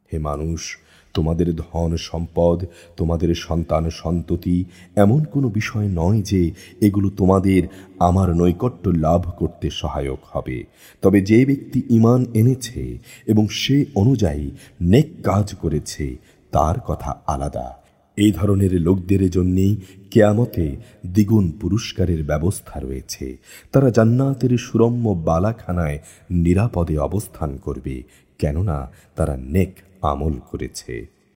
হে মানুষ, তোমাদের ধন সম্পদ, তোমাদের সন্তান সন্ততি এমন কোনো বিষয় নয় যে এগুলো তোমাদের আমার নৈকট্য লাভ করতে সহায়ক হবে। তবে যে ব্যক্তি ঈমান এনেছে এবং সে অনুযায়ী নেক কাজ করেছে তার কথা আলাদা। এই ধরনের লোকদের জন্যেই কিয়ামতে দ্বিগুণ পুরস্কারের ব্যবস্থা রয়েছে। তারা জান্নাতের সুরম্য বালাখানায় নিরাপদে অবস্থান করবে, কেননা তারা নেক আমল করেছে।